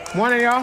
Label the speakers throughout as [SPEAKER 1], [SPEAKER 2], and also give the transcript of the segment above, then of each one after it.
[SPEAKER 1] Morning, y'all.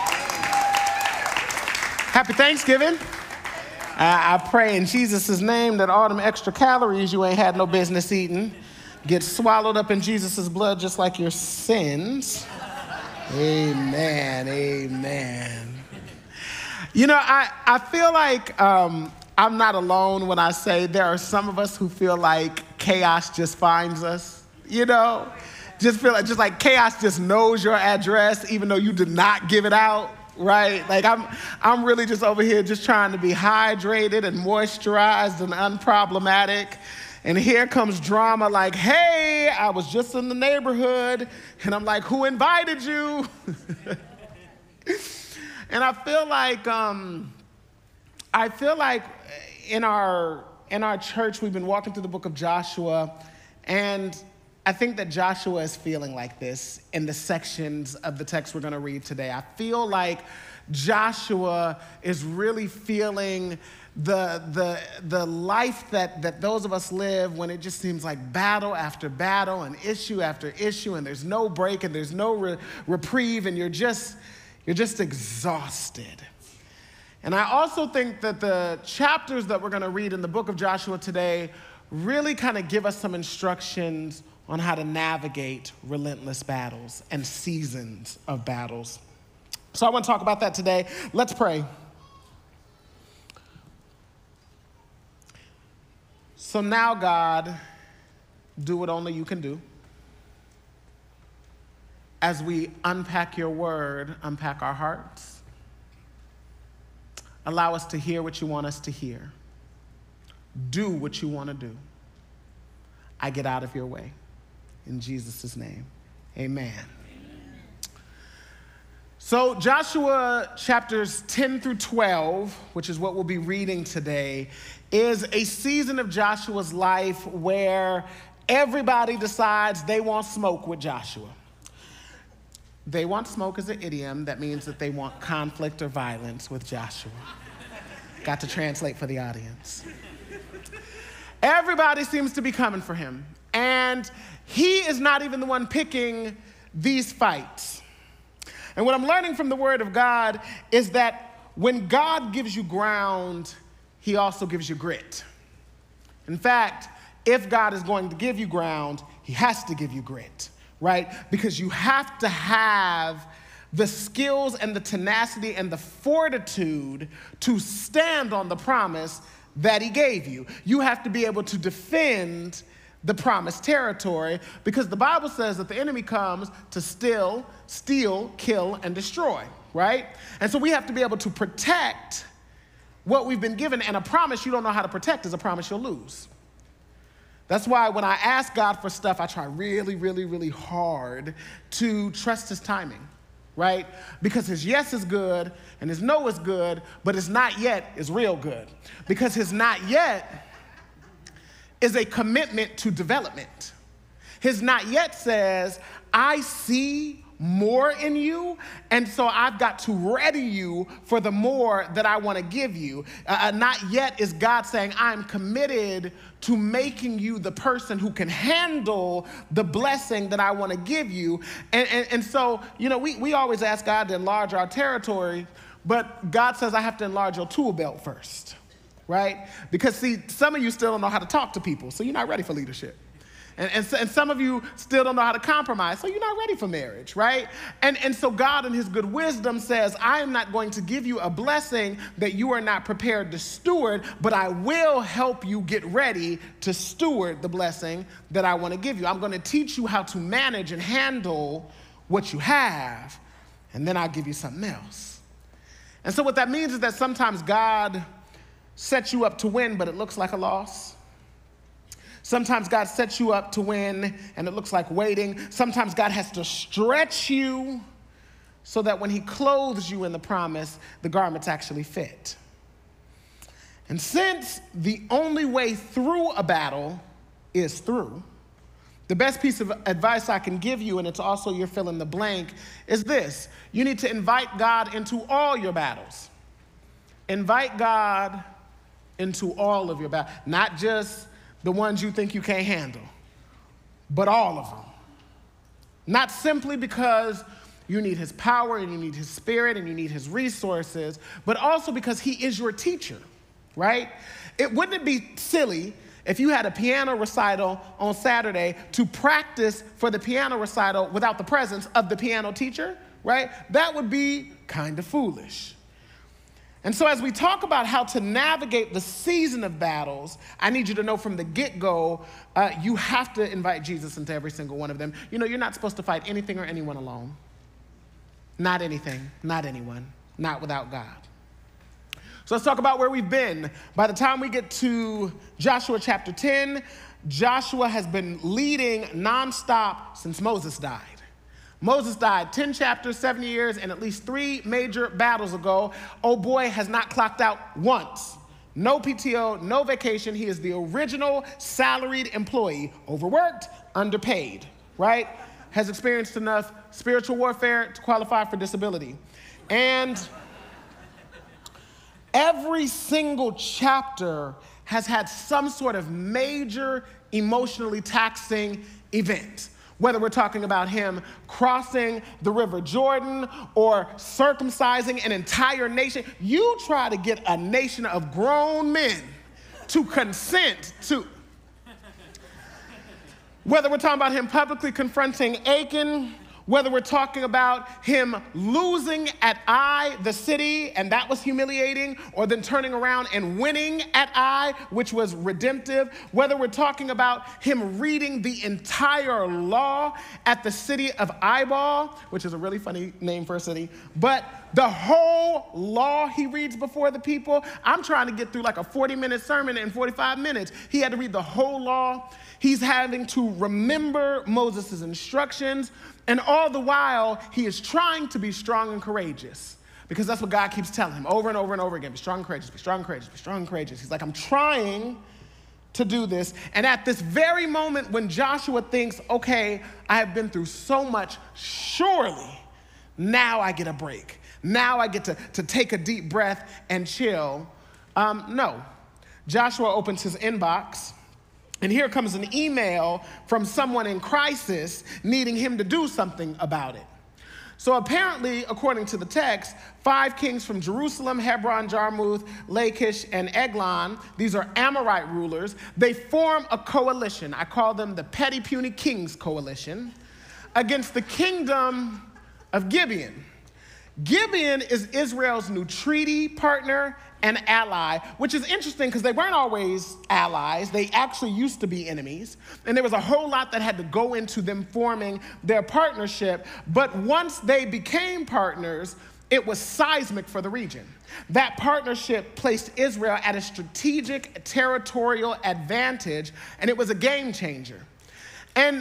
[SPEAKER 1] Happy Thanksgiving. I pray in Jesus' name that all them extra calories you ain't had no business eating get swallowed up in Jesus' blood just like your sins. Amen, amen. You know, I feel like I'm not alone when I say there are some of us who feel like chaos just finds us, you know? Just like chaos just knows your address even though you did not give it out, right? Like I'm really just over here just trying to be hydrated and moisturized and unproblematic. And here comes drama like, hey, I was just in the neighborhood. And I'm like, who invited you? And I feel like in our church, we've been walking through the book of Joshua, and I think that Joshua is feeling like this in the sections of the text we're going to read today. I feel like Joshua is really feeling the life that those of us live when it just seems like battle after battle and issue after issue, and there's no break and there's no reprieve, and you're just exhausted. And I also think that the chapters that we're going to read in the book of Joshua today really kind of give us some instructions on how to navigate relentless battles and seasons of battles. So I want to talk about that today. Let's pray. So now, God, do what only you can do. As we unpack your word, unpack our hearts. Allow us to hear what you want us to hear. Do what you want to do. I get out of your way. In Jesus' name, amen. So Joshua chapters 10 through 12, which is what we'll be reading today, is a season of Joshua's life where everybody decides they want smoke with Joshua. They want smoke is an idiom that means that they want conflict or violence with Joshua. Got to translate for the audience. Everybody seems to be coming for him, and he is not even the one picking these fights. And what I'm learning from the word of God is that when God gives you ground, he also gives you grit. In fact, if God is going to give you ground, he has to give you grit, right? Because you have to have the skills and the tenacity and the fortitude to stand on the promise that he gave you. You have to be able to defend the promised territory, because the Bible says that the enemy comes to steal, kill, and destroy, right? And so we have to be able to protect what we've been given, and a promise you don't know how to protect is a promise you'll lose. That's why when I ask God for stuff, I try really, really, really hard to trust his timing, right? Because his yes is good and his no is good, but his not yet is real good. Because his not yet is a commitment to development. His not yet says, I see more in you, and so I've got to ready you for the more that I want to give you. Not yet is God saying, I'm committed to making you the person who can handle the blessing that I want to give you. And so, you know, we always ask God to enlarge our territory, but God says I have to enlarge your tool belt first, right? Because see, some of you still don't know how to talk to people, so you're not ready for leadership. And some of you still don't know how to compromise, so you're not ready for marriage, right? And so God in his good wisdom says, I am not going to give you a blessing that you are not prepared to steward, but I will help you get ready to steward the blessing that I want to give you. I'm going to teach you how to manage and handle what you have, and then I'll give you something else. And so what that means is that sometimes God sets you up to win, but it looks like a loss. Sometimes God sets you up to win, and it looks like waiting. Sometimes God has to stretch you so that when he clothes you in the promise, the garments actually fit. And since the only way through a battle is through, the best piece of advice I can give you, and it's also your fill in the blank, is this. You need to invite God into all your battles. Invite God into all of your battles, not just the ones you think you can't handle, but all of them. Not simply because You need his power, and you need his spirit, and you need his resources, but also because he is your teacher, right? Wouldn't it be silly if you had a piano recital on Saturday to practice for the piano recital without the presence of the piano teacher, right? That would be kind of foolish. And so as we talk about how to navigate the season of battles, I need you to know from the get-go, you have to invite Jesus into every single one of them. You know, you're not supposed to fight anything or anyone alone. Not anything, not anyone, not without God. So let's talk about where we've been. By the time we get to Joshua chapter 10, Joshua has been leading nonstop since Moses died. Moses died 10 chapters, 7 years, and at least 3 major battles ago. Oh boy has not clocked out once. No PTO, no vacation. He is the original salaried employee, overworked, underpaid, right? Has experienced enough spiritual warfare to qualify for disability. And every single chapter has had some sort of major emotionally taxing event. Whether we're talking about him crossing the River Jordan or circumcising an entire nation. You try to get a nation of grown men to consent to. Whether we're talking about him publicly confronting Achan, whether we're talking about him losing at Ai, the city, and that was humiliating, or then turning around and winning at Ai, which was redemptive, whether we're talking about him reading the entire law at the city of Ibal, which is a really funny name for a city, but the whole law he reads before the people. I'm trying to get through like a 40-minute sermon in 45 minutes. He had to read the whole law. He's having to remember Moses' instructions. And all the while, he is trying to be strong and courageous, because that's what God keeps telling him over and over and over again. Be strong and courageous, be strong and courageous, be strong and courageous. He's like, I'm trying to do this. And at this very moment when Joshua thinks, okay, I have been through so much, surely now I get a break. Now I get to take a deep breath and chill. No. Joshua opens his inbox, and here comes an email from someone in crisis needing him to do something about it. So apparently, according to the text, 5 kings from Jerusalem, Hebron, Jarmuth, Lachish, and Eglon, these are Amorite rulers, they form a coalition. I call them the Petty Puny Kings Coalition, against the kingdom of Gibeon. Gibeon is Israel's new treaty partner and ally, which is interesting because they weren't always allies. They actually used to be enemies. And there was a whole lot that had to go into them forming their partnership. But once they became partners, it was seismic for the region. That partnership placed Israel at a strategic territorial advantage, and it was a game changer. And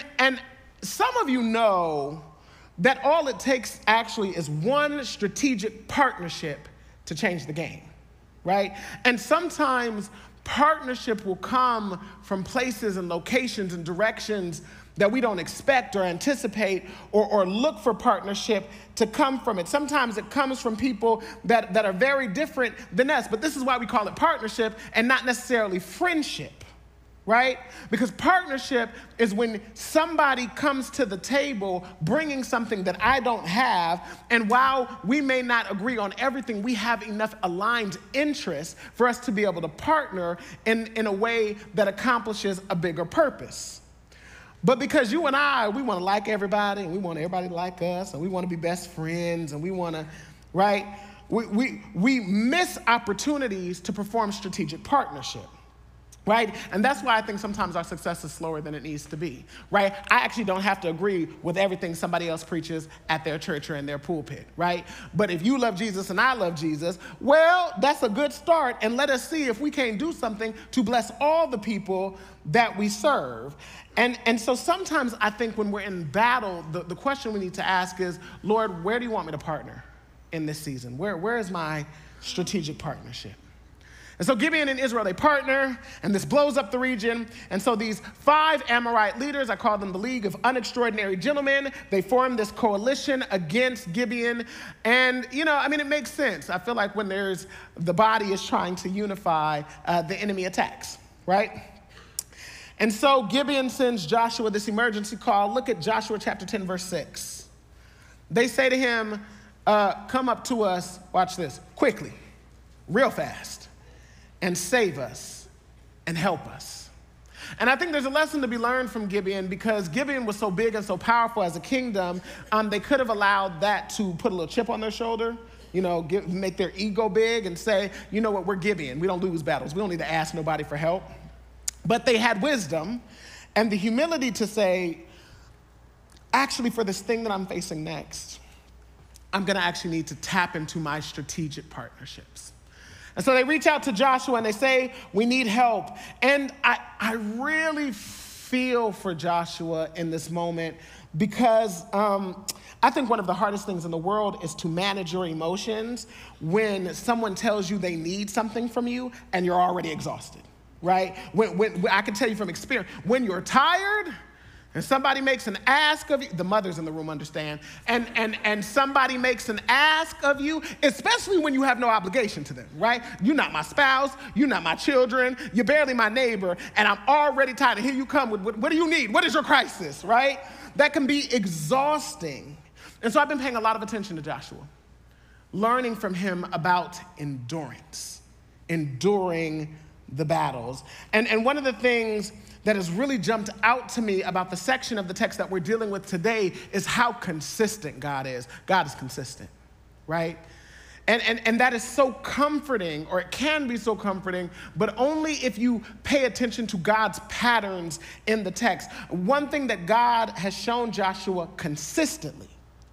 [SPEAKER 1] some of you know that all it takes actually is one strategic partnership to change the game, right? And sometimes partnership will come from places and locations and directions that we don't expect or anticipate or look for partnership to come from it. Sometimes it comes from people that are very different than us, but this is why we call it partnership and not necessarily friendship. Right? Because partnership is when somebody comes to the table bringing something that I don't have, and while we may not agree on everything, we have enough aligned interests for us to be able to partner in a way that accomplishes a bigger purpose. But because you and I, we want to like everybody, and we want everybody to like us, and we want to be best friends, and we want to, right? We miss opportunities to perform strategic partnership. Right? And that's why I think sometimes our success is slower than it needs to be, right? I actually don't have to agree with everything somebody else preaches at their church or in their pulpit, right? But if you love Jesus and I love Jesus, well, that's a good start, and let us see if we can't do something to bless all the people that we serve. And so sometimes I think when we're in battle, the question we need to ask is, Lord, where do you want me to partner in this season? Where is my strategic partnership? And so Gibeon and Israel, they partner, and this blows up the region. And so these 5 Amorite leaders, I call them the League of Unextraordinary Gentlemen, they form this coalition against Gibeon. And, you know, I mean, it makes sense. I feel like when the body is trying to unify, the enemy attacks, right? And so Gibeon sends Joshua this emergency call. Look at Joshua chapter 10, verse 6. They say to him, come up to us, watch this, quickly, real fast, and save us and help us. And I think there's a lesson to be learned from Gibeon, because Gibeon was so big and so powerful as a kingdom, they could have allowed that to put a little chip on their shoulder, make their ego big and say, you know what, we're Gibeon. We don't lose battles. We don't need to ask nobody for help. But they had wisdom and the humility to say, actually, for this thing that I'm facing next, I'm going to actually need to tap into my strategic partnerships. And so they reach out to Joshua and they say, we need help. And I really feel for Joshua in this moment, because I think one of the hardest things in the world is to manage your emotions when someone tells you they need something from you and you're already exhausted, right? When I can tell you from experience, when you're tired, and somebody makes an ask of you, the mothers in the room understand, and somebody makes an ask of you, especially when you have no obligation to them, right? You're not my spouse, you're not my children, you're barely my neighbor, and I'm already tired, and here you come with, what do you need? What is your crisis, right? That can be exhausting. And so I've been paying a lot of attention to Joshua, learning from him about endurance, enduring the battles. And one of the things that has really jumped out to me about the section of the text that we're dealing with today is how consistent God is. God is consistent, right? And that is so comforting, or it can be so comforting, but only if you pay attention to God's patterns in the text. One thing that God has shown Joshua consistently,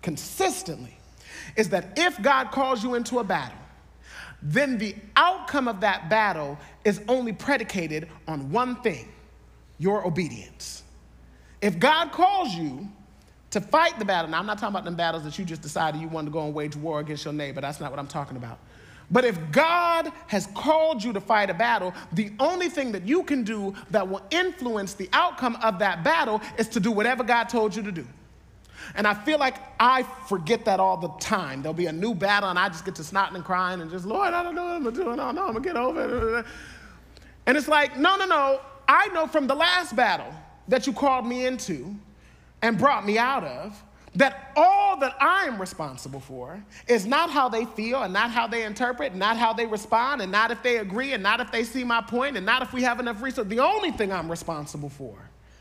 [SPEAKER 1] is that if God calls you into a battle, then the outcome of that battle is only predicated on one thing: your obedience. If God calls you to fight the battle, now I'm not talking about them battles that you just decided you wanted to go and wage war against your neighbor. That's not what I'm talking about. But if God has called you to fight a battle, the only thing that you can do that will influence the outcome of that battle is to do whatever God told you to do. And I feel like I forget that all the time. There'll be a new battle and I just get to snotting and crying and just, Lord, I don't know what I'm doing. I don't know, I'm gonna get over it. And it's like, no. I know from the last battle that you called me into and brought me out of, that all that I am responsible for is not how they feel and not how they interpret, not how they respond, and not if they agree, and not if they see my point, and not if we have enough resources. The only thing I'm responsible for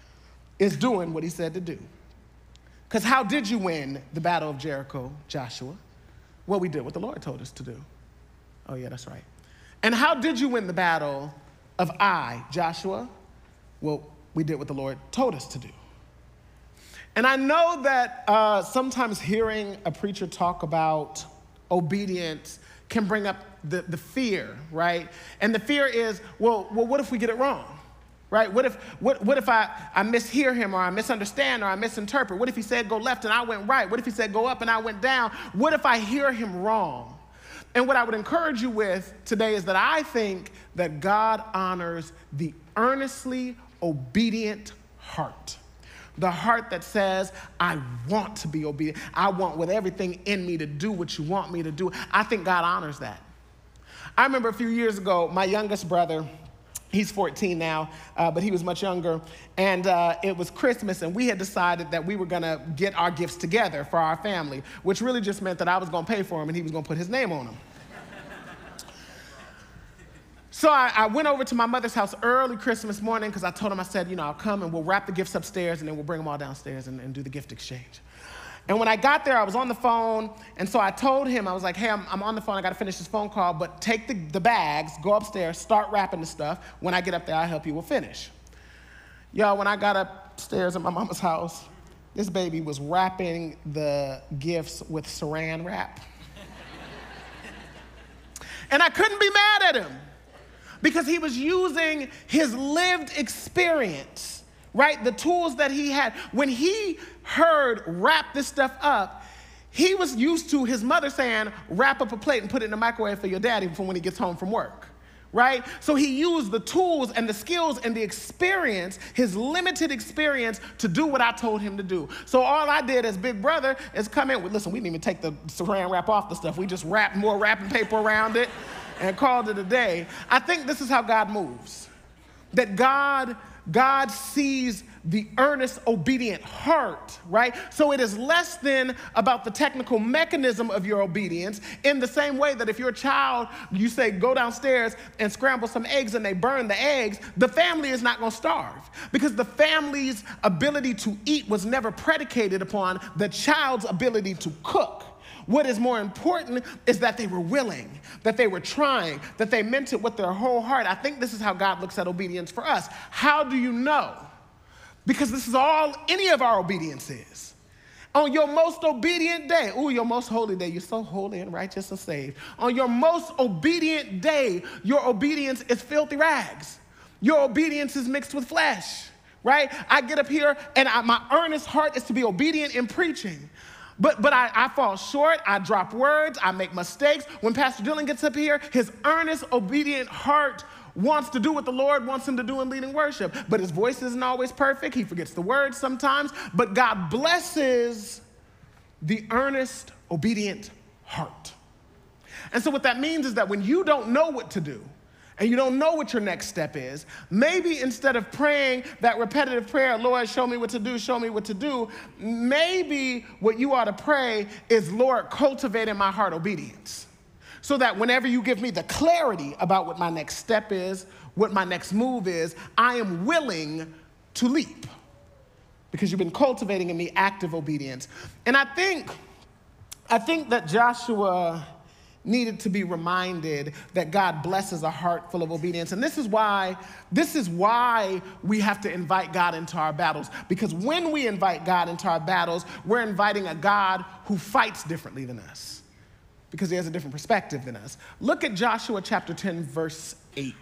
[SPEAKER 1] is doing what he said to do. Because how did you win the battle of Jericho, Joshua? Well, we did what the Lord told us to do. Oh yeah, that's right. And how did you win the battle of Ai, Joshua? Well, we did what the Lord told us to do. And I know that sometimes hearing a preacher talk about obedience can bring up the fear, right? And the fear is, well, what if we get it wrong, right? What if I mishear him, or I misunderstand, or I misinterpret? What if he said go left and I went right? What if he said go up and I went down? What if I hear him wrong? And what I would encourage you with today is that I think that God honors the earnestly obedient heart. The heart that says, I want to be obedient. I want with everything in me to do what you want me to do. I think God honors that. I remember a few years ago, my youngest brother, he's 14 now, but he was much younger, and it was Christmas, and we had decided that we were gonna get our gifts together for our family, which really just meant that I was gonna pay for them and he was gonna put his name on them. So I went over to my mother's house early Christmas morning, because I told him, I said, I'll come and we'll wrap the gifts upstairs and then we'll bring them all downstairs and do the gift exchange. And when I got there, I was on the phone, and so I told him, I was like, hey, I'm on the phone, I gotta finish this phone call, but take the bags, go upstairs, start wrapping the stuff. When I get up there, I'll help you, we'll finish. Y'all, when I got upstairs at my mama's house, this baby was wrapping the gifts with saran wrap. And I couldn't be mad at him, because he was using his lived experience, right? The tools that he had. When he heard wrap this stuff up, he was used to his mother saying, wrap up a plate and put it in the microwave for your daddy for when he gets home from work, right? So he used the tools and the skills and the experience, his limited experience, to do what I told him to do. So all I did as big brother is come in with, listen, we didn't even take the saran wrap off the stuff. We just wrapped more wrapping paper around it and called it a day. I think this is how God moves. That God sees the earnest, obedient heart, right? So it is less than about the technical mechanism of your obedience, in the same way that if you're a child, you say, go downstairs and scramble some eggs and they burn the eggs, the family is not going to starve because the family's ability to eat was never predicated upon the child's ability to cook. What is more important is that they were willing, that they were trying, that they meant it with their whole heart. I think this is how God looks at obedience for us. How do you know? Because this is all any of our obedience is. On your most obedient day, your most holy day, you're so holy and righteous and saved. On your most obedient day, your obedience is filthy rags. Your obedience is mixed with flesh, right? I get up here and my earnest heart is to be obedient in preaching. But I fall short, I drop words, I make mistakes. When Pastor Dylan gets up here, his earnest, obedient heart wants to do what the Lord wants him to do in leading worship. But his voice isn't always perfect. He forgets the words sometimes. But God blesses the earnest, obedient heart. And so what that means is that when you don't know what to do, and you don't know what your next step is, maybe instead of praying that repetitive prayer, Lord, show me what to do, show me what to do, maybe what you ought to pray is, Lord, cultivate in my heart obedience. So that whenever you give me the clarity about what my next step is, what my next move is, I am willing to leap. Because you've been cultivating in me active obedience. And I think that Joshua needed to be reminded that God blesses a heart full of obedience. And this is why we have to invite God into our battles. Because when we invite God into our battles, we're inviting a God who fights differently than us, because he has a different perspective than us. Look at Joshua chapter 10, verse 8.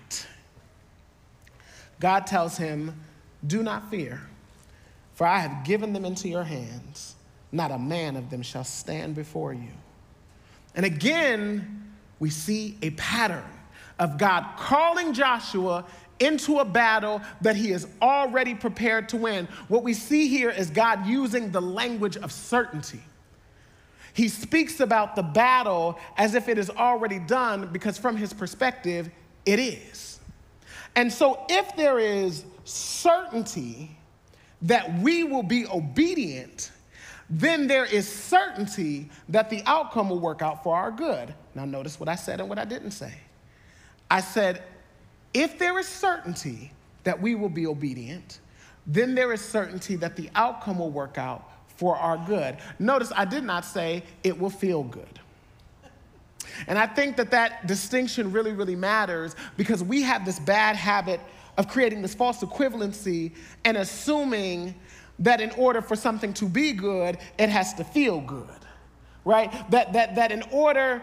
[SPEAKER 1] God tells him, do not fear, for I have given them into your hands. Not a man of them shall stand before you. And again, we see a pattern of God calling Joshua into a battle that he is already prepared to win. What we see here is God using the language of certainty. He speaks about the battle as if it is already done, because from his perspective, it is. And so if there is certainty that we will be obedient, then there is certainty that the outcome will work out for our good. Now notice what I said and what I didn't say. I said, if there is certainty that we will be obedient, then there is certainty that the outcome will work out for our good. Notice I did not say it will feel good. And I think that distinction really, really matters, because we have this bad habit of creating this false equivalency and assuming that in order for something to be good, it has to feel good, right? That in order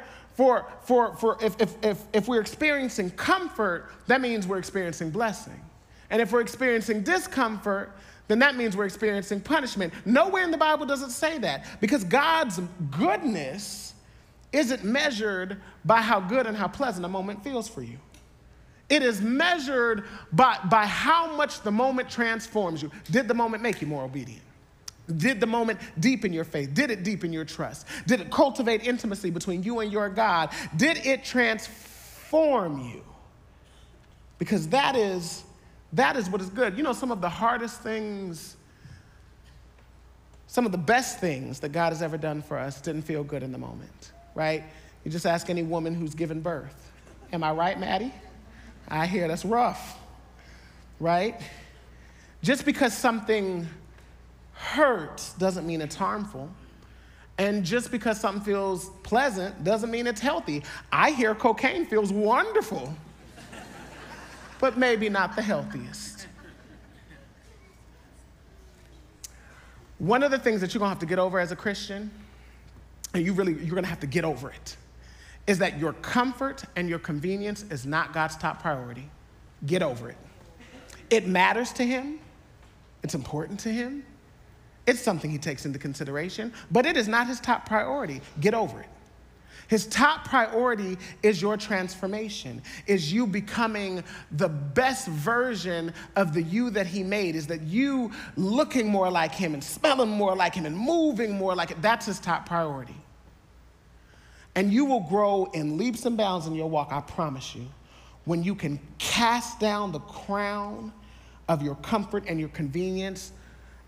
[SPEAKER 1] if we're experiencing comfort, that means we're experiencing blessing. And if we're experiencing discomfort, then that means we're experiencing punishment. Nowhere in the Bible does it say that, because God's goodness isn't measured by how good and how pleasant a moment feels for you. It is measured by how much the moment transforms you. Did the moment make you more obedient? Did the moment deepen your faith? Did it deepen your trust? Did it cultivate intimacy between you and your God? Did it transform you? Because that is what is good. You know, some of the hardest things, some of the best things that God has ever done for us didn't feel good in the moment, right? You just ask any woman who's given birth. Am I right, Maddie? I hear that's rough, right? Just because something hurts doesn't mean it's harmful. And just because something feels pleasant doesn't mean it's healthy. I hear cocaine feels wonderful, but maybe not the healthiest. One of the things that you're gonna have to get over as a Christian, and you're gonna have to get over it, is that your comfort and your convenience is not God's top priority. Get over it. It matters to him. It's important to him. It's something he takes into consideration, but it is not his top priority. Get over it. His top priority is your transformation, is you becoming the best version of the you that he made, is that you looking more like him and smelling more like him and moving more like it. That's his top priority. And you will grow in leaps and bounds in your walk, I promise you, when you can cast down the crown of your comfort and your convenience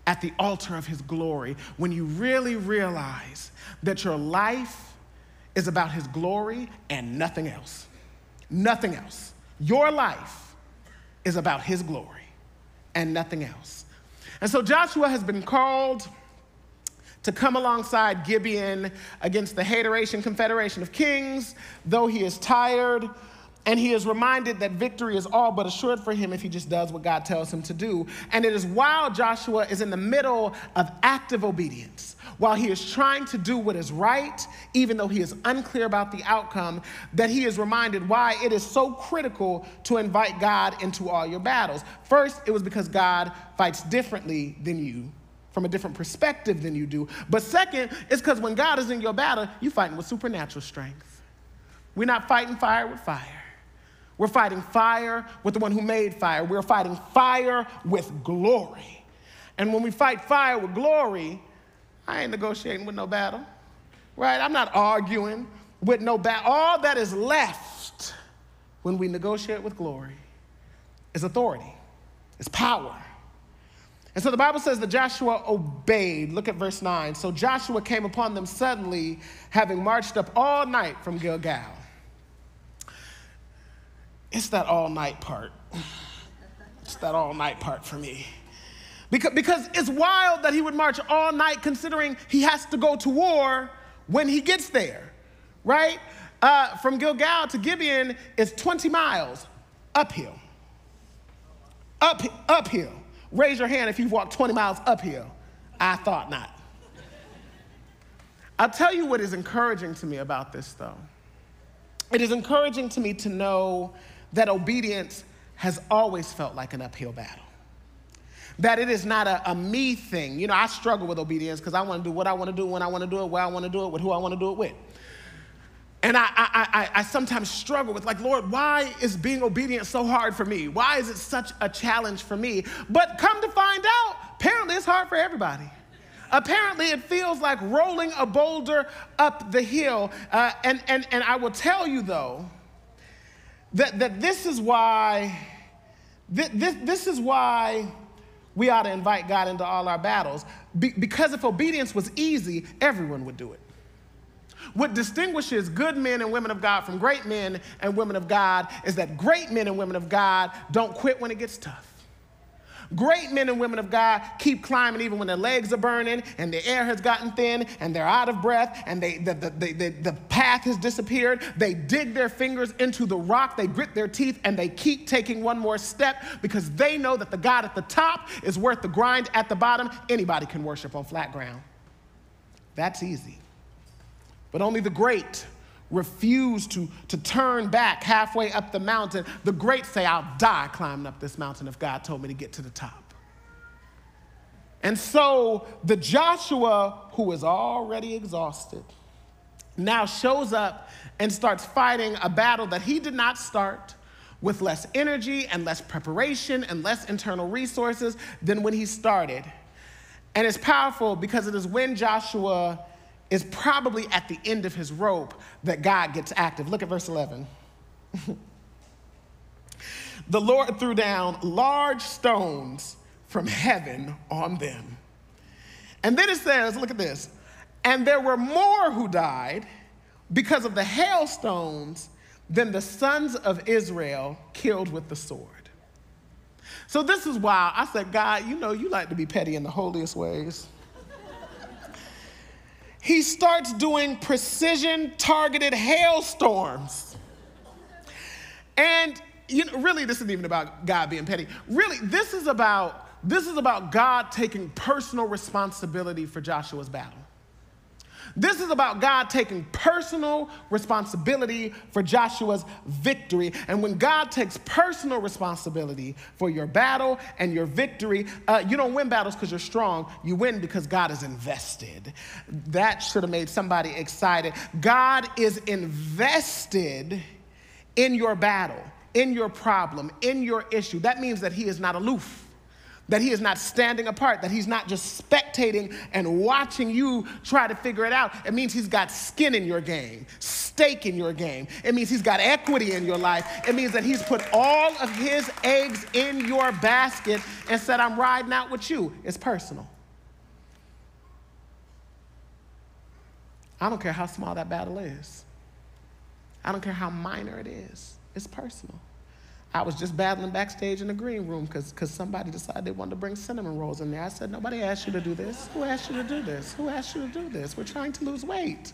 [SPEAKER 1] at the altar of his glory, when you really realize that your life is about his glory and nothing else. Nothing else. Your life is about his glory and nothing else. And so Joshua has been called to come alongside Gibeon against the Haterasian Confederation of Kings, though he is tired, and he is reminded that victory is all but assured for him if he just does what God tells him to do. And it is while Joshua is in the middle of active obedience, while he is trying to do what is right, even though he is unclear about the outcome, that he is reminded why it is so critical to invite God into all your battles. First, it was because God fights differently than you, from a different perspective than you do. But second, it's because when God is in your battle, you're fighting with supernatural strength. We're not fighting fire with fire. We're fighting fire with the one who made fire. We're fighting fire with glory. And when we fight fire with glory, I ain't negotiating with no battle, right? I'm not arguing with no battle. All that is left when we negotiate with glory is authority, is power. And so the Bible says that Joshua obeyed. Look at verse 9. So Joshua came upon them suddenly, having marched up all night from Gilgal. It's that all night part. It's that all night part for me. Because it's wild that he would march all night considering he has to go to war when he gets there, right? From Gilgal to Gibeon is 20 miles uphill. Uphill. Raise your hand if you've walked 20 miles uphill. I thought not. I'll tell you what is encouraging to me about this, though. It is encouraging to me to know that obedience has always felt like an uphill battle. That it is not a me thing. You know, I struggle with obedience because I want to do what I want to do, when I want to do it, where I want to do it, with who I want to do it with. And I sometimes struggle with, like, Lord, why is being obedient so hard for me? Why is it such a challenge for me? But come to find out, apparently it's hard for everybody. Apparently it feels like rolling a boulder up the hill. And I will tell you, though, that this is why we ought to invite God into all our battles. Because if obedience was easy, everyone would do it. What distinguishes good men and women of God from great men and women of God is that great men and women of God don't quit when it gets tough. Great men and women of God keep climbing even when their legs are burning and the air has gotten thin and they're out of breath and the path has disappeared. They dig their fingers into the rock, they grit their teeth, and they keep taking one more step because they know that the God at the top is worth the grind at the bottom. Anybody can worship on flat ground. That's easy. But only the great refuse to turn back halfway up the mountain. The great say, I'll die climbing up this mountain if God told me to get to the top. And so the Joshua, who is already exhausted, now shows up and starts fighting a battle that he did not start, with less energy and less preparation and less internal resources than when he started. And it's powerful because it is when Joshua is probably at the end of his rope that God gets active. Look at verse 11. The Lord threw down large stones from heaven on them. And then it says, look at this, and there were more who died because of the hailstones than the sons of Israel killed with the sword. So this is why I said, God, you know you like to be petty in the holiest ways. He starts doing precision-targeted hailstorms. And you know, really, this isn't even about God being petty. Really, this is about God taking personal responsibility for Joshua's battle. This is about God taking personal responsibility for Joshua's victory. And when God takes personal responsibility for your battle and your victory, you don't win battles because you're strong. You win because God is invested. That should have made somebody excited. God is invested in your battle, in your problem, in your issue. That means that he is not aloof, that he is not standing apart, that he's not just spectating and watching you try to figure it out. It means he's got skin in your game, stake in your game. It means he's got equity in your life. It means that he's put all of his eggs in your basket and said, I'm riding out with you. It's personal. I don't care how small that battle is. I don't care how minor it is. It's personal. I was just battling backstage in the green room because somebody decided they wanted to bring cinnamon rolls in there. I said, nobody asked you to do this. Who asked you to do this? Who asked you to do this? We're trying to lose weight.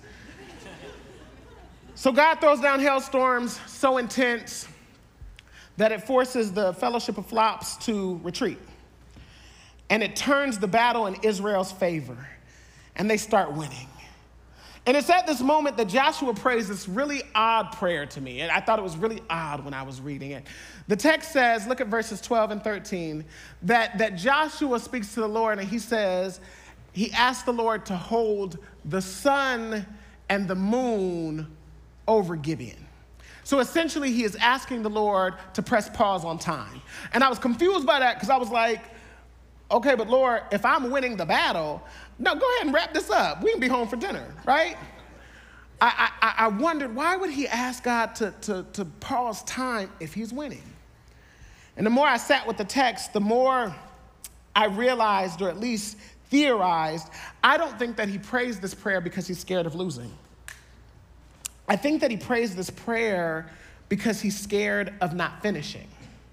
[SPEAKER 1] So God throws down hailstorms so intense that it forces the Fellowship of Flops to retreat. And it turns the battle in Israel's favor. And they start winning. And it's at this moment that Joshua prays this really odd prayer to me. And I thought it was really odd when I was reading it. The text says, look at verses 12 and 13, that Joshua speaks to the Lord and he says, he asked the Lord to hold the sun and the moon over Gibeon. So essentially he is asking the Lord to press pause on time. And I was confused by that because I was like, okay, but Lord, if I'm winning the battle, no, go ahead and wrap this up. We can be home for dinner, right? I wondered, why would he ask God to pause time if he's winning? And the more I sat with the text, the more I realized, or at least theorized, I don't think that he prays this prayer because he's scared of losing. I think that he prays this prayer because he's scared of not finishing.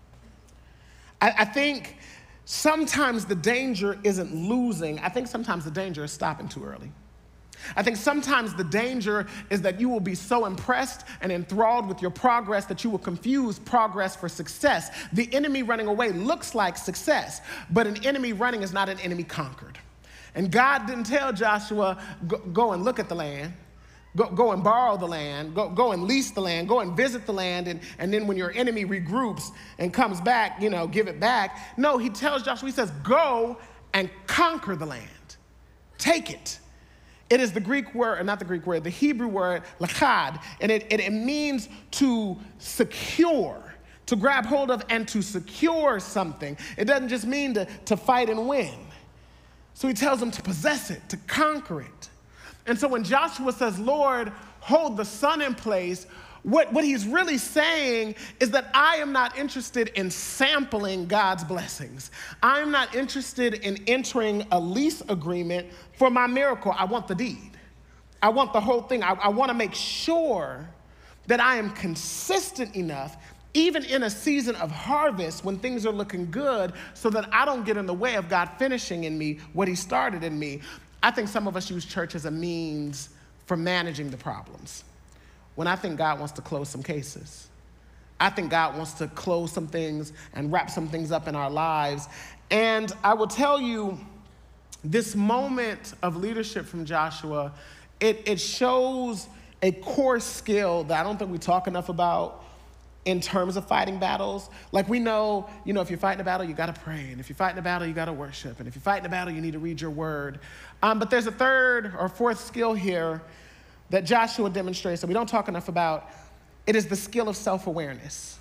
[SPEAKER 1] I think sometimes the danger isn't losing. I think sometimes the danger is stopping too early. I think sometimes the danger is that you will be so impressed and enthralled with your progress that you will confuse progress for success. The enemy running away looks like success, but an enemy running is not an enemy conquered. And God didn't tell Joshua, go and look at the land. Go and borrow the land, go and lease the land, go and visit the land, and then when your enemy regroups and comes back, give it back. No, he tells Joshua, he says, go and conquer the land. Take it. It is the Greek word, or not the Greek word, the Hebrew word, lachad, and it means to secure, to grab hold of and to secure something. It doesn't just mean to fight and win. So he tells them to possess it, to conquer it. And so when Joshua says, Lord, hold the sun in place, what he's really saying is that I am not interested in sampling God's blessings. I'm not interested in entering a lease agreement for my miracle. I want the deed. I want the whole thing. I want to make sure that I am consistent enough, even in a season of harvest when things are looking good, so that I don't get in the way of God finishing in me what he started in me. I think some of us use church as a means for managing the problems, when I think God wants to close some cases. I think God wants to close some things and wrap some things up in our lives. And I will tell you, this moment of leadership from Joshua, it shows a core skill that I don't think we talk enough about in terms of fighting battles. Like we know, if you're fighting a battle, you got to pray. And if you're fighting a battle, you got to worship. And if you're fighting a battle, you need to read your word. But there's a third or fourth skill here that Joshua demonstrates that we don't talk enough about. It is the skill of self-awareness.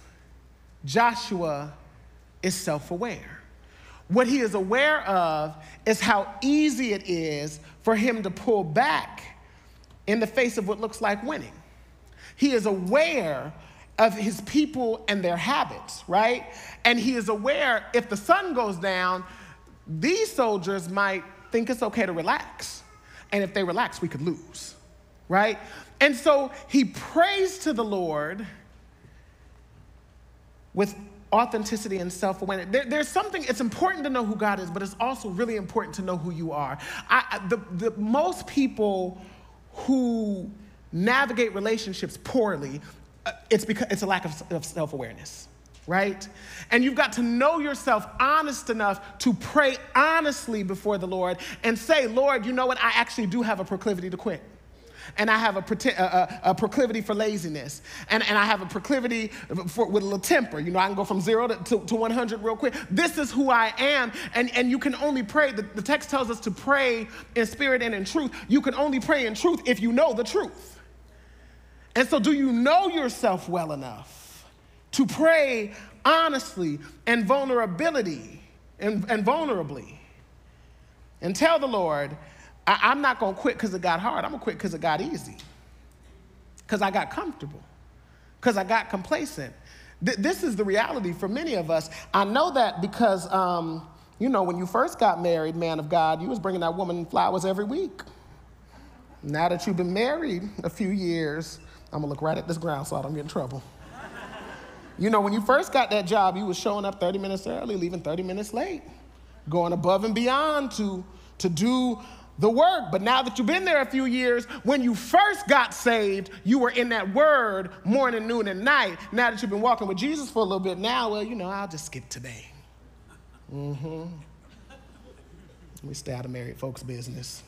[SPEAKER 1] Joshua is self-aware. What he is aware of is how easy it is for him to pull back in the face of what looks like winning. He is aware of his people and their habits, right? And he is aware if the sun goes down, these soldiers might think it's okay to relax. And if they relax, we could lose, right? And so he prays to the Lord with authenticity and self-awareness. There's something, it's important to know who God is, but it's also really important to know who you are. The most people who navigate relationships poorly, it's because it's a lack of self-awareness, right? And you've got to know yourself honest enough to pray honestly before the Lord and say, Lord, you know what? I actually do have a proclivity to quit. And I have a proclivity for laziness. And I have a proclivity with a little temper. I can go from 0 to 100 real quick. This is who I am. And you can only pray. The text tells us to pray in spirit and in truth. You can only pray in truth if you know the truth. And so do you know yourself well enough to pray honestly and vulnerably and tell the Lord, I'm not going to quit because it got hard. I'm going to quit because it got easy, because I got comfortable, because I got complacent. This is the reality for many of us. I know that because, when you first got married, man of God, you was bringing that woman flowers every week. Now that you've been married a few years, I'm gonna look right at this ground so I don't get in trouble. You know, when you first got that job, you was showing up 30 minutes early, leaving 30 minutes late, going above and beyond to do the work. But now that you've been there a few years, when you first got saved, you were in that word morning, noon, and night. Now that you've been walking with Jesus for a little bit now, well, you know, I'll just skip today. Let me stay out of married folks' business.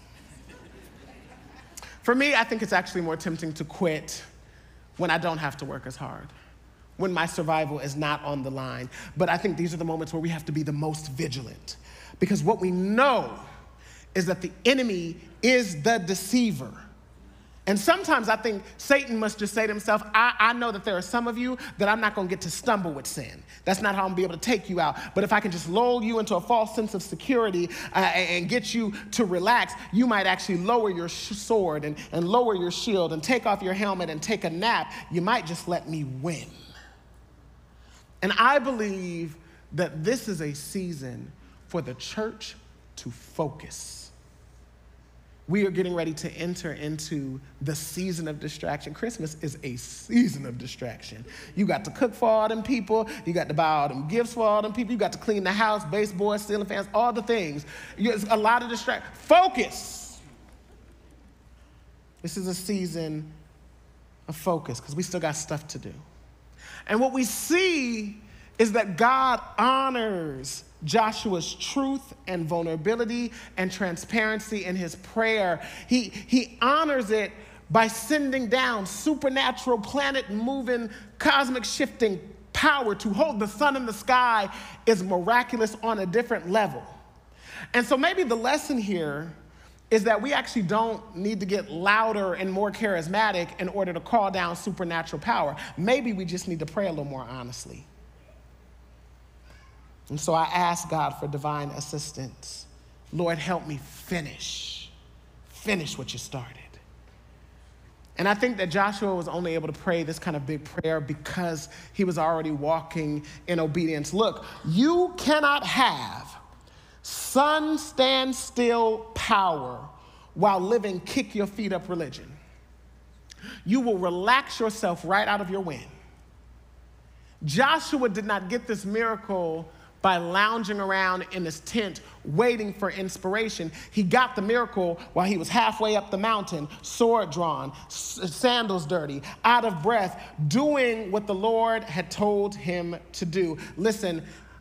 [SPEAKER 1] For me, I think it's actually more tempting to quit when I don't have to work as hard, when my survival is not on the line. But I think these are the moments where we have to be the most vigilant, because what we know is that the enemy is the deceiver. And sometimes I think Satan must just say to himself, I know that there are some of you that I'm not gonna get to stumble with sin. That's not how I'm gonna be able to take you out. But if I can just lull you into a false sense of security and get you to relax, you might actually lower your sword and lower your shield and take off your helmet and take a nap. You might just let me win. And I believe that this is a season for the church to focus. We are getting ready to enter into the season of distraction. Christmas is a season of distraction. You got to cook for all them people. You got to buy all them gifts for all them people. You got to clean the house, baseboards, ceiling fans, all the things. It's a lot of distraction. Focus. This is a season of focus because we still got stuff to do. And what we see is that God honors Joshua's truth and vulnerability and transparency in his prayer. He honors it by sending down supernatural, planet-moving, cosmic shifting power. To hold the sun in the sky is miraculous on a different level. And so maybe the lesson here is that we actually don't need to get louder and more charismatic in order to call down supernatural power. Maybe we just need to pray a little more honestly. And so I ask God for divine assistance. Lord, help me finish what you started. And I think that Joshua was only able to pray this kind of big prayer because he was already walking in obedience. Look, you cannot have sun stand still power while living kick your feet up religion. You will relax yourself right out of your wind. Joshua did not get this miracle by lounging around in his tent waiting for inspiration. He got the miracle while he was halfway up the mountain, sword drawn, sandals dirty, out of breath, doing what the Lord had told him to do. Listen,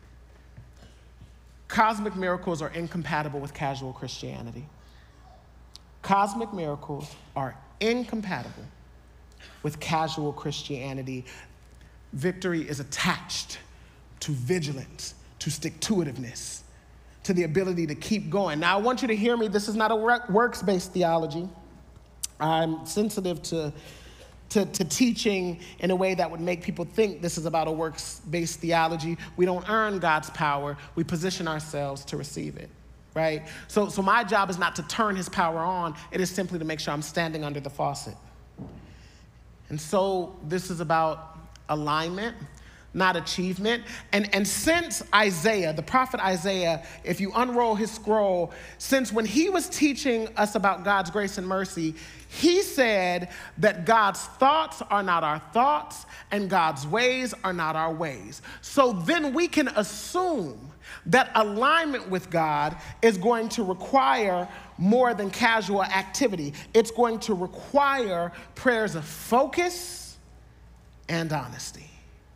[SPEAKER 1] cosmic miracles are incompatible with casual Christianity. Cosmic miracles are incompatible with casual Christianity. Victory is attached to vigilance, to stick-to-itiveness, to the ability to keep going. Now, I want you to hear me. This is not a works-based theology. I'm sensitive to teaching in a way that would make people think this is about a works-based theology. We don't earn God's power. We position ourselves to receive it, right? So my job is not to turn his power on. It is simply to make sure I'm standing under the faucet. And so this is about alignment, not achievement. And since Isaiah, the prophet Isaiah, if you unroll his scroll, since when he was teaching us about God's grace and mercy, he said that God's thoughts are not our thoughts and God's ways are not our ways. So then we can assume that alignment with God is going to require more than casual activity. It's going to require prayers of focus and honesty.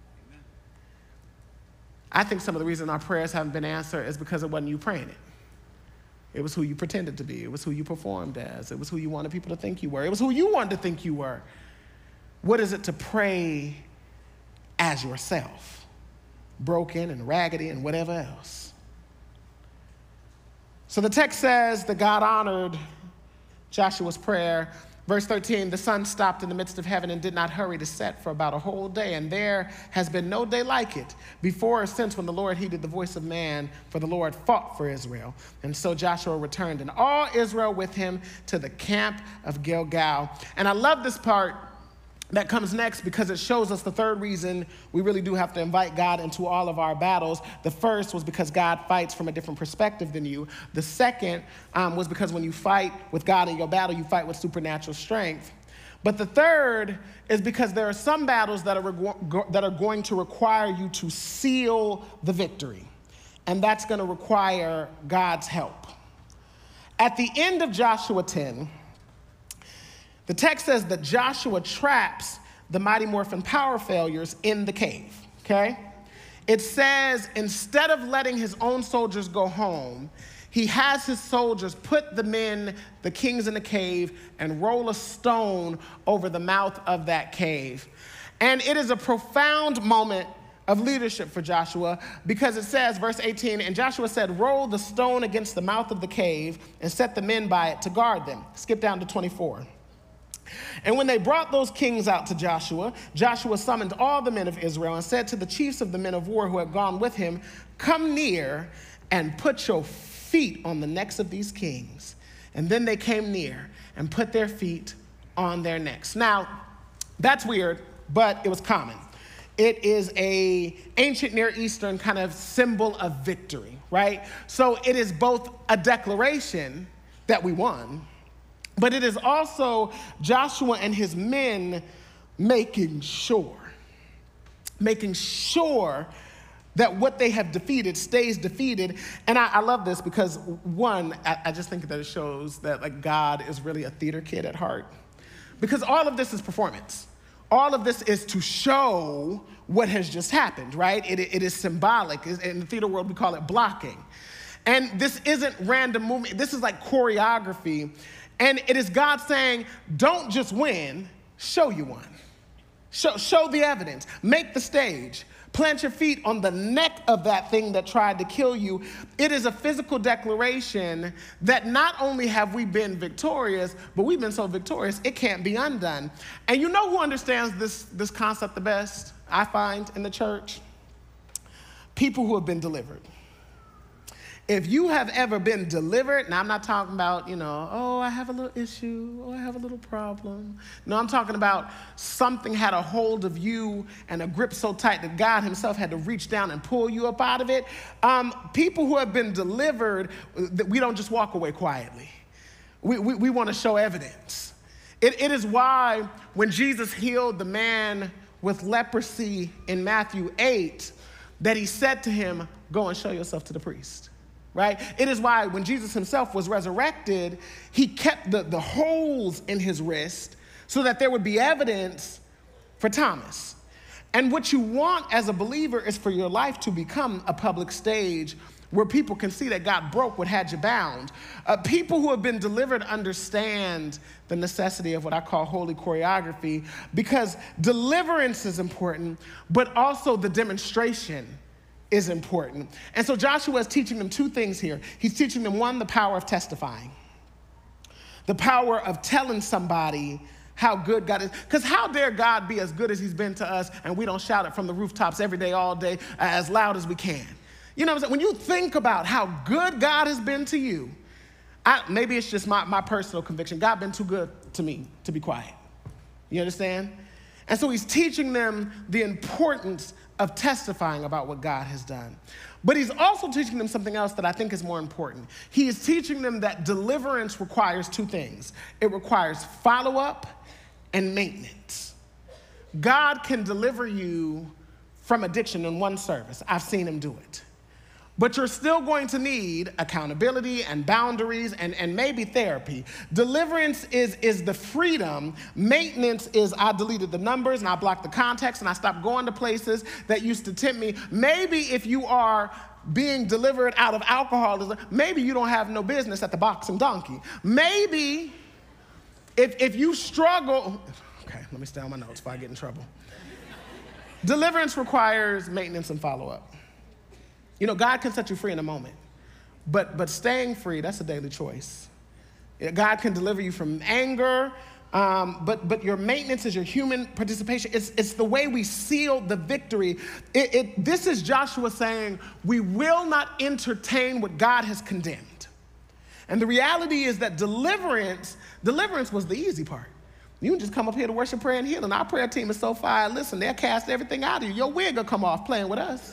[SPEAKER 1] I think some of the reason our prayers haven't been answered is because it wasn't you praying it. It was who you pretended to be. It was who you performed as. It was who you wanted people to think you were. It was who you wanted to think you were. What is it to pray as yourself? Broken and raggedy and whatever else. So the text says that God honored Joshua's prayer. Verse 13, the sun stopped in the midst of heaven and did not hurry to set for about a whole day, and there has been no day like it before or since when the Lord heeded the voice of man, for the Lord fought for Israel. And so Joshua returned, and all Israel with him to the camp of Gilgal. And I love this part that comes next because it shows us the third reason we really do have to invite God into all of our battles. The first was because God fights from a different perspective than you. The second was because when you fight with God in your battle, you fight with supernatural strength. But the third is because there are some battles that are going to require you to seal the victory. And that's going to require God's help. At the end of Joshua 10, the text says that Joshua traps the Mighty Morphin power failures in the cave, okay? It says instead of letting his own soldiers go home, he has his soldiers put the kings in the cave, and roll a stone over the mouth of that cave. And it is a profound moment of leadership for Joshua because it says, verse 18, and Joshua said, roll the stone against the mouth of the cave and set the men by it to guard them. Skip down to 24. And when they brought those kings out to Joshua, Joshua summoned all the men of Israel and said to the chiefs of the men of war who had gone with him, come near and put your feet on the necks of these kings. And then they came near and put their feet on their necks. Now, that's weird, but it was common. It is an ancient Near Eastern kind of symbol of victory, right? So it is both a declaration that we won, but it is also Joshua and his men making sure that what they have defeated stays defeated. And I love this because, one, I just think that it shows that like God is really a theater kid at heart. Because all of this is performance. All of this is to show what has just happened, right? It is symbolic. In the theater world, we call it blocking. And this isn't random movement. This is like choreography. And it is God saying, don't just win, show you won. Show the evidence. Make the stage. Plant your feet on the neck of that thing that tried to kill you. It is a physical declaration that not only have we been victorious, but we've been so victorious, it can't be undone. And you know who understands this concept the best, I find, in the church? People who have been delivered. If you have ever been delivered, now I'm not talking about, oh, I have a little issue, oh, I have a little problem. No, I'm talking about something had a hold of you and a grip so tight that God himself had to reach down and pull you up out of it. People who have been delivered, we don't just walk away quietly. We want to show evidence. It is why when Jesus healed the man with leprosy in Matthew 8, that he said to him, go and show yourself to the priest. Right? It is why when Jesus himself was resurrected, he kept the holes in his wrist so that there would be evidence for Thomas. And what you want as a believer is for your life to become a public stage where people can see that God broke what had you bound. People who have been delivered understand the necessity of what I call holy choreography, because deliverance is important, but also the demonstration is important. And so Joshua is teaching them two things here. He's teaching them, one, the power of testifying, the power of telling somebody how good God is. Because how dare God be as good as he's been to us and we don't shout it from the rooftops every day, all day, as loud as we can? You know what I'm saying? When you think about how good God has been to you, maybe it's just my personal conviction. God been too good to me to be quiet. You understand? And so he's teaching them the importance of testifying about what God has done. But he's also teaching them something else that I think is more important. He is teaching them that deliverance requires two things. It requires follow-up and maintenance. God can deliver you from addiction in one service. I've seen him do it. But you're still going to need accountability and boundaries and maybe therapy. Deliverance is the freedom. Maintenance is I deleted the numbers and I blocked the contacts and I stopped going to places that used to tempt me. Maybe if you are being delivered out of alcoholism, maybe you don't have no business at the Box and Donkey. Maybe if you struggle, okay, let me stay on my notes before I get in trouble. Deliverance requires maintenance and follow-up. God can set you free in a moment, but staying free, that's a daily choice. God can deliver you from anger, but your maintenance is your human participation. It's the way we seal the victory. This is Joshua saying, we will not entertain what God has condemned. And the reality is that deliverance was the easy part. You can just come up here to worship, prayer, and healing. Our prayer team is so fire. Listen, they'll cast everything out of you. Your wig will come off playing with us.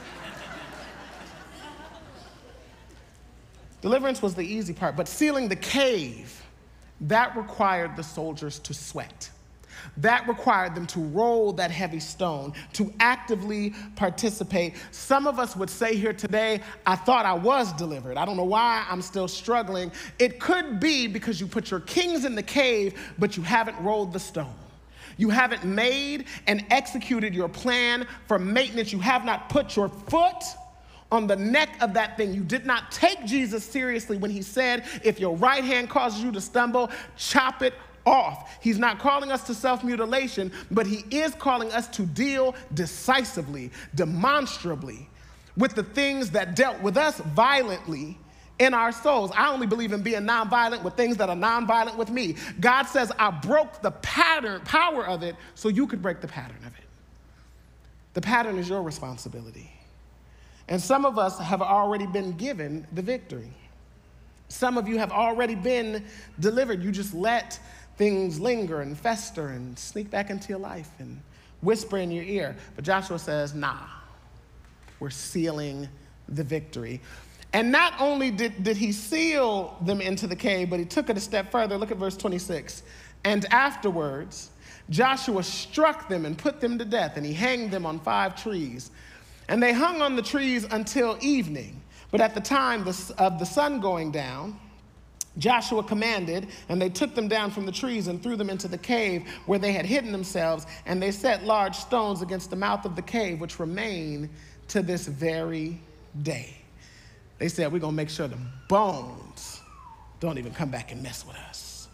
[SPEAKER 1] Deliverance was the easy part, but sealing the cave, that required the soldiers to sweat. That required them to roll that heavy stone, to actively participate. Some of us would say here today, I thought I was delivered. I don't know why I'm still struggling. It could be because you put your kings in the cave, but you haven't rolled the stone. You haven't made and executed your plan for maintenance. You have not put your foot on the neck of that thing. You did not take Jesus seriously when he said, if your right hand causes you to stumble, chop it off. He's not calling us to self-mutilation, but he is calling us to deal decisively, demonstrably with the things that dealt with us violently in our souls. I only believe in being nonviolent with things that are nonviolent with me. God says, I broke the power of it so you could break the pattern of it. The pattern is your responsibility. And some of us have already been given the victory. Some of you have already been delivered. You just let things linger and fester and sneak back into your life and whisper in your ear. But Joshua says, nah, we're sealing the victory. And not only did he seal them into the cave, but he took it a step further. Look at verse 26. And afterwards, Joshua struck them and put them to death, and he hanged them on 5 trees. And they hung on the trees until evening. But at the time of the sun going down, Joshua commanded, and they took them down from the trees and threw them into the cave where they had hidden themselves. And they set large stones against the mouth of the cave, which remain to this very day. They said, we're going to make sure the bones don't even come back and mess with us.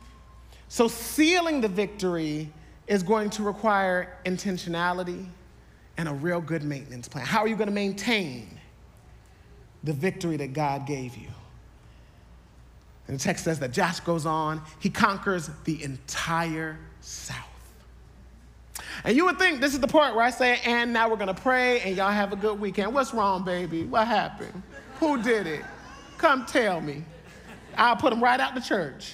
[SPEAKER 1] So sealing the victory is going to require intentionality and a real good maintenance plan. How are you going to maintain the victory that God gave you? And the text says that Joshua goes on, he conquers the entire South. And you would think this is the part where I say, and now we're going to pray and y'all have a good weekend. What's wrong, baby? What happened? Who did it? Come tell me. I'll put them right out the church.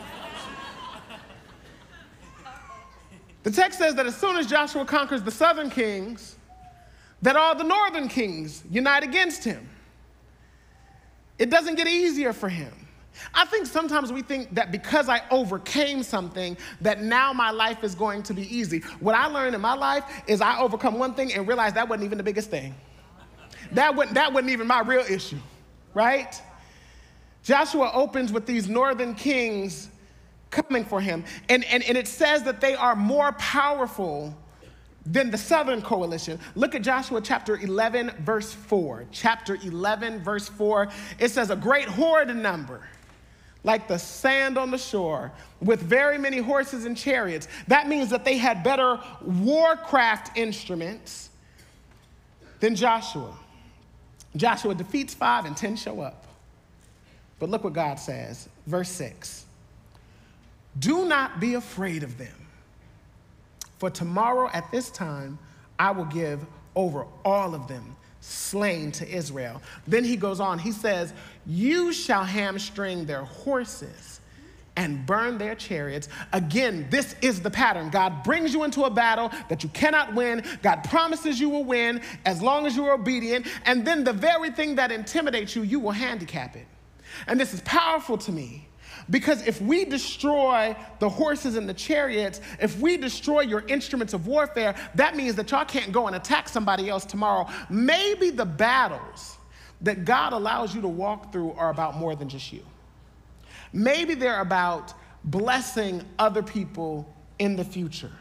[SPEAKER 1] The text says that as soon as Joshua conquers the southern kings, that all the northern kings unite against him. It doesn't get easier for him. I think sometimes we think that because I overcame something, that now my life is going to be easy. What I learned in my life is I overcome one thing and realized that wasn't even the biggest thing. That wasn't even my real issue, right? Joshua opens with these northern kings coming for him. And it says that they are more powerful than the southern coalition. Look at Joshua chapter 11, verse 4. Chapter 11, verse 4. It says, a great horde in number, like the sand on the shore, with very many horses and chariots. That means that they had better warcraft instruments than Joshua. Joshua defeats 5 and 10 show up. But look what God says, verse 6. Do not be afraid of them, for tomorrow at this time I will give over all of them slain to Israel. Then he goes on, he says, you shall hamstring their horses and burn their chariots. Again, this is the pattern. God brings you into a battle that you cannot win. God promises you will win as long as you are obedient. And then the very thing that intimidates you, you will handicap it. And this is powerful to me. Because if we destroy the horses and the chariots, if we destroy your instruments of warfare, that means that y'all can't go and attack somebody else tomorrow. Maybe the battles that God allows you to walk through are about more than just you. Maybe they're about blessing other people in the future.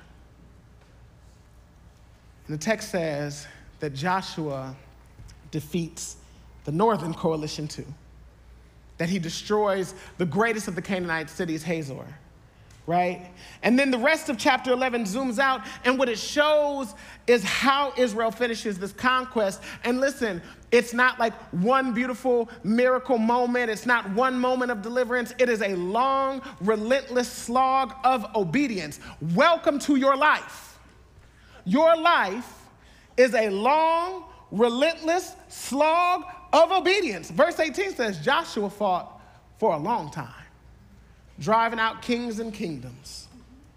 [SPEAKER 1] And the text says that Joshua defeats the northern coalition too. That he destroys the greatest of the Canaanite cities, Hazor, right? And then the rest of chapter 11 zooms out, and what it shows is how Israel finishes this conquest. And listen, it's not like one beautiful miracle moment. It's not one moment of deliverance. It is a long, relentless slog of obedience. Welcome to your life. Your life is a long, relentless slog of obedience. Verse 18 says, Joshua fought for a long time, driving out kings and kingdoms.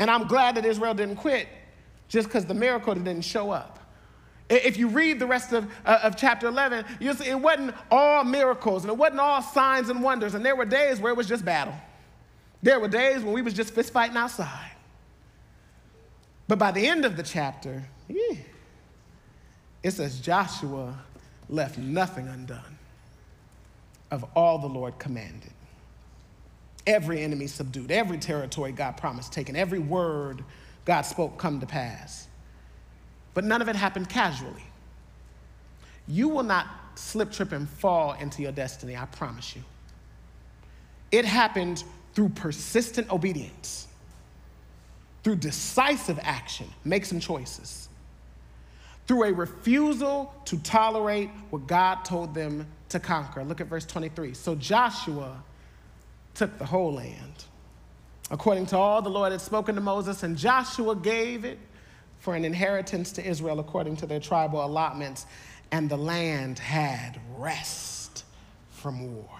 [SPEAKER 1] And I'm glad that Israel didn't quit just because the miracle didn't show up. If you read the rest of chapter 11, you'll see it wasn't all miracles and it wasn't all signs and wonders. And there were days where it was just battle. There were days when we was just fist fighting outside. But by the end of the chapter, it says Joshua left nothing undone of all the Lord commanded. Every enemy subdued, every territory God promised taken, every word God spoke come to pass. But none of it happened casually. You will not slip, trip, and fall into your destiny, I promise you. It happened through persistent obedience, through decisive action, make some choices, through a refusal to tolerate what God told them to conquer. Look at verse 23. So Joshua took the whole land, according to all the Lord had spoken to Moses, and Joshua gave it for an inheritance to Israel according to their tribal allotments, and the land had rest from war.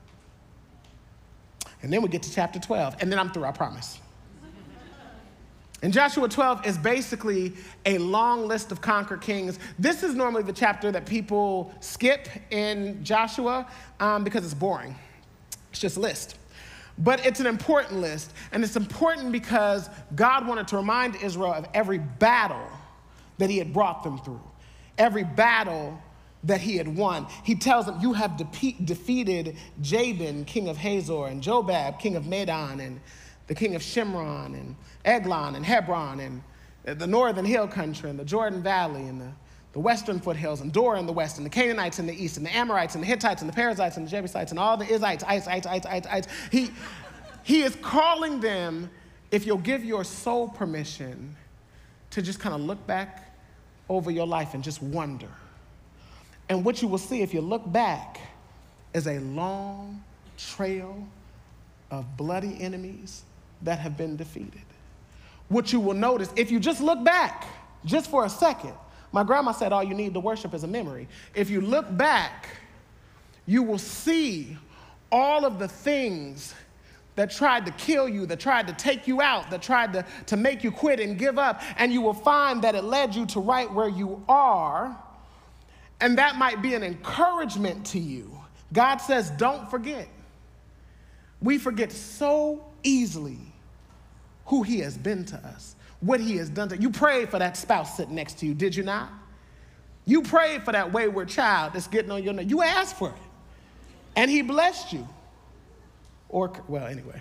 [SPEAKER 1] And then we get to chapter 12, and then I'm through, I promise. And Joshua 12 is basically a long list of conquered kings. This is normally the chapter that people skip in Joshua because it's boring. It's just a list. But it's an important list, and it's important because God wanted to remind Israel of every battle that he had brought them through, every battle that he had won. He tells them, you have defeated Jabin, king of Hazor, and Jobab, king of Madon, and the king of Shimron, and Eglon, and Hebron, and the northern hill country, and the Jordan Valley, and the western foothills, and Dor in the west, and the Canaanites in the east, and the Amorites, and the Hittites, and the Perizzites, and the Jebusites, and all the Izzites, He is calling them, if you'll give your soul permission, to just kind of look back over your life and just wonder. And what you will see if you look back is a long trail of bloody enemies that have been defeated. What you will notice, if you just look back, just for a second, my grandma said all you need to worship is a memory. If you look back, you will see all of the things that tried to kill you, that tried to take you out, that tried to make you quit and give up, and you will find that it led you to right where you are, and that might be an encouragement to you. God says, don't forget. We forget so easily who he has been to us, what he has done to you. You prayed for that spouse sitting next to you, did you not? You prayed for that wayward child that's getting on your nerves. You asked for it, and he blessed you. Well, anyway.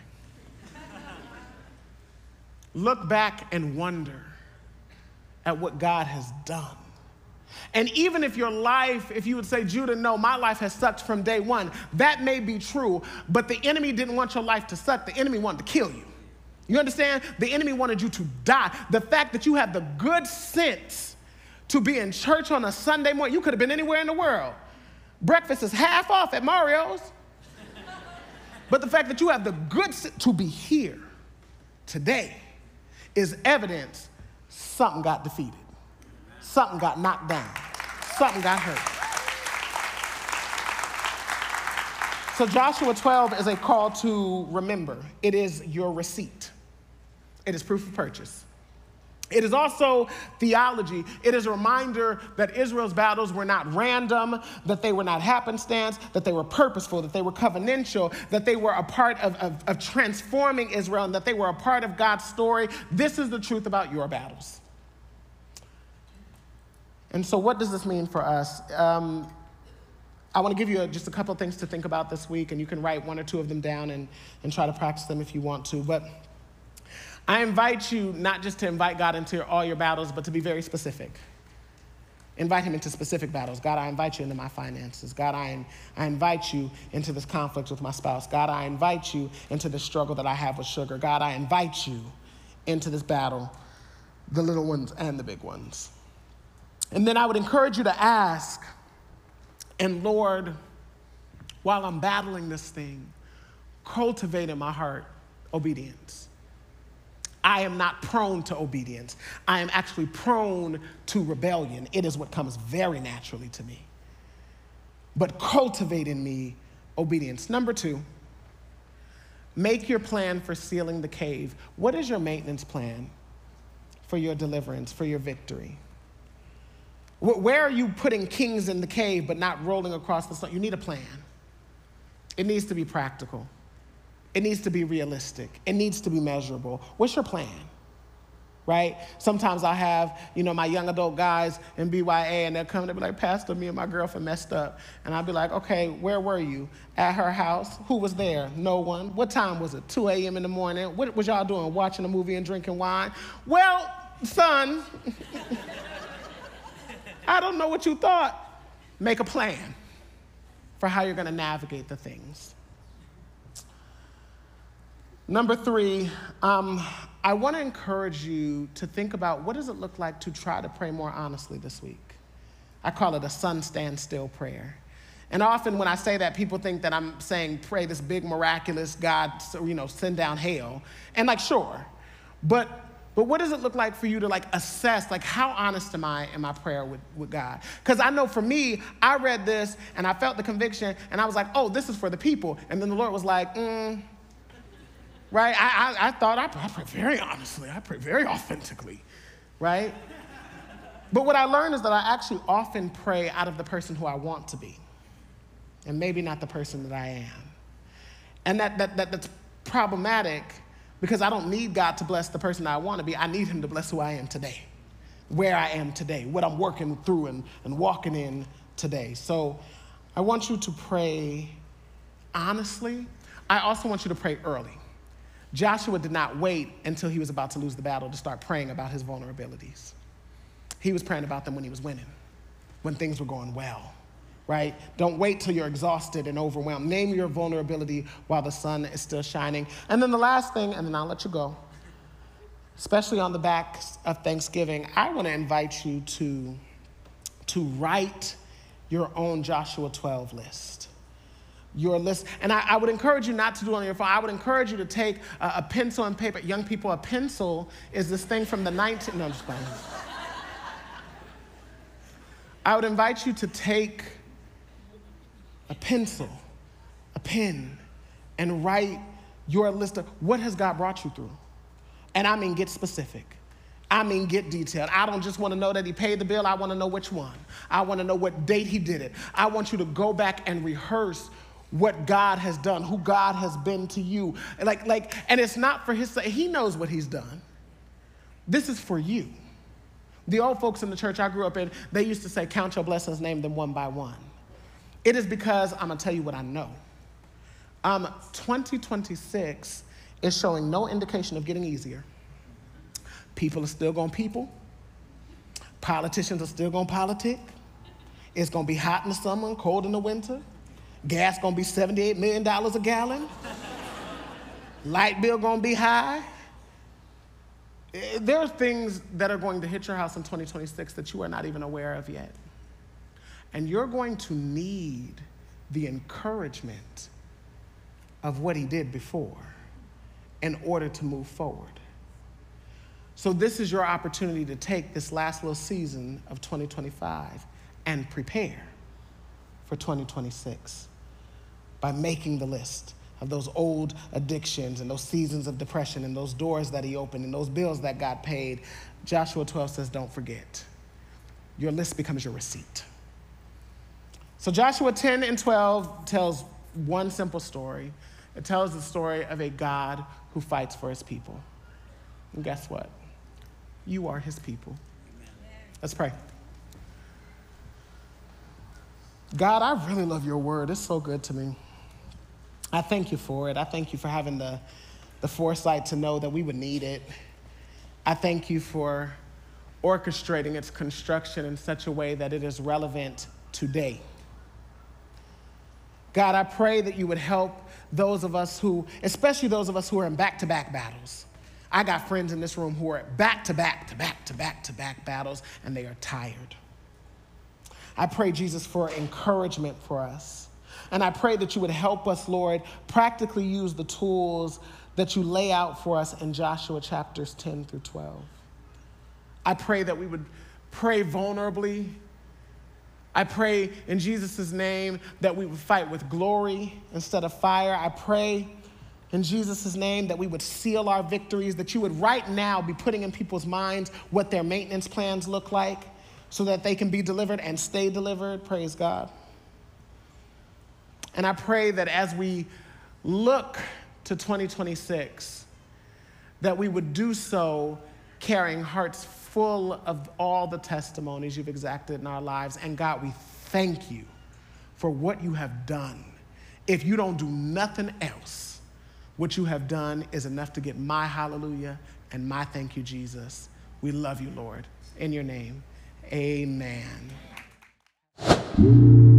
[SPEAKER 1] Look back and wonder at what God has done. And even if your life, if you would say, Judah, no, my life has sucked from day one, that may be true, but the enemy didn't want your life to suck. The enemy wanted to kill you. You understand? The enemy wanted you to die. The fact that you have the good sense to be in church on a Sunday morning, you could have been anywhere in the world. Breakfast is half off at Mario's. But the fact that you have the good sense to be here today is evidence something got defeated. Something got knocked down. Something got hurt. So Joshua 12 is a call to remember. It is your receipt. It is proof of purchase. It is also theology. It is a reminder that Israel's battles were not random, that they were not happenstance, that they were purposeful, that they were covenantal, that they were a part of transforming Israel, and that they were a part of God's story. This is the truth about your battles. And so what does this mean for us? I want to give you just a couple of things to think about this week, and you can write one or two of them down and try to practice them if you want to. But I invite you not just to invite God into all your battles, but to be very specific. Invite him into specific battles. God, I invite you into my finances. God, I invite you into this conflict with my spouse. God, I invite you into this struggle that I have with sugar. God, I invite you into this battle, the little ones and the big ones. And then I would encourage you to ask, and Lord, while I'm battling this thing, cultivate in my heart obedience. I am not prone to obedience. I am actually prone to rebellion. It is what comes very naturally to me. But cultivate in me obedience. Number two, Make your plan for sealing the cave. What is your maintenance plan for your deliverance, for your victory? Where are you putting kings in the cave but not rolling across the sun? You need a plan. It needs to be practical. It needs to be realistic. It needs to be measurable. What's your plan? Right? Sometimes I have, my young adult guys in BYA, and they'll come and they'll be like, Pastor, me and my girlfriend messed up. And I'll be like, okay, where were you? At her house. Who was there? No one. What time was it? 2 a.m. in the morning. What was y'all doing? Watching a movie and drinking wine? Well, son, I don't know what you thought. Make a plan for how you're going to navigate the things. Number 3, I want to encourage you to think about what does it look like to try to pray more honestly this week. I call it a sun stand still prayer. And often when I say that, people think that I'm saying pray this big miraculous God, send down hail. And sure. But what does it look like for you to assess, how honest am I in my prayer with God? Because I know for me, I read this and I felt the conviction and I was like, oh, this is for the people. And then the Lord was like, right? I thought I pray very honestly. I pray very authentically, right? But what I learned is that I actually often pray out of the person who I want to be, and maybe not the person that I am. And that's problematic because I don't need God to bless the person that I want to be. I need him to bless who I am today, where I am today, what I'm working through and walking in today. So I want you to pray honestly. I also want you to pray early. Joshua did not wait until he was about to lose the battle to start praying about his vulnerabilities. He was praying about them when he was winning, when things were going well, right? Don't wait till you're exhausted and overwhelmed. Name your vulnerability while the sun is still shining. And then the last thing, and then I'll let you go, especially on the back of Thanksgiving, I want to invite you to write your own Joshua 12 list. Your list, and I would encourage you not to do it on your phone. I would encourage you to take a pencil and paper. Young people, a pencil is this thing from the 19th, no, I'm just playing. I would invite you to take a pencil, a pen, and write your list of what has God brought you through. And I mean, get specific. I mean, get detailed. I don't just want to know that he paid the bill. I want to know which one. I want to know what date he did it. I want you to go back and rehearse what God has done, who God has been to you. And it's not for his sake. He knows what he's done. This is for you. The old folks in the church I grew up in, they used to say, count your blessings, name them one by one. It is because I'm going to tell you what I know. 2026 is showing no indication of getting easier. People are still going to people. Politicians are still going to politic. It's going to be hot in the summer and cold in the winter. Gas gonna be $78 million a gallon. Light bill gonna be high. There are things that are going to hit your house in 2026 that you are not even aware of yet. And you're going to need the encouragement of what he did before in order to move forward. So this is your opportunity to take this last little season of 2025 and prepare for 2026. By making the list of those old addictions and those seasons of depression and those doors that he opened and those bills that got paid. Joshua 12 says, don't forget. Your list becomes your receipt. So Joshua 10 and 12 tells one simple story. It tells the story of a God who fights for his people. And guess what? You are his people. Let's pray. God, I really love your word. It's so good to me. I thank you for it. I thank you for having the foresight to know that we would need it. I thank you for orchestrating its construction in such a way that it is relevant today. God, I pray that you would help those of us who, especially those of us who are in back-to-back battles. I got friends in this room who are back-to-back battles, and they are tired. I pray, Jesus, for encouragement for us. And I pray that you would help us, Lord, practically use the tools that you lay out for us in Joshua chapters 10 through 12. I pray that we would pray vulnerably. I pray in Jesus' name that we would fight with glory instead of fire. I pray, in Jesus' name, that we would seal our victories, that you would right now be putting in people's minds what their maintenance plans look like so that they can be delivered and stay delivered. Praise God. And I pray that as we look to 2026, that we would do so carrying hearts full of all the testimonies you've exacted in our lives. And God, we thank you for what you have done. If you don't do nothing else, what you have done is enough to get my hallelujah and my thank you, Jesus. We love you, Lord. In your name, amen.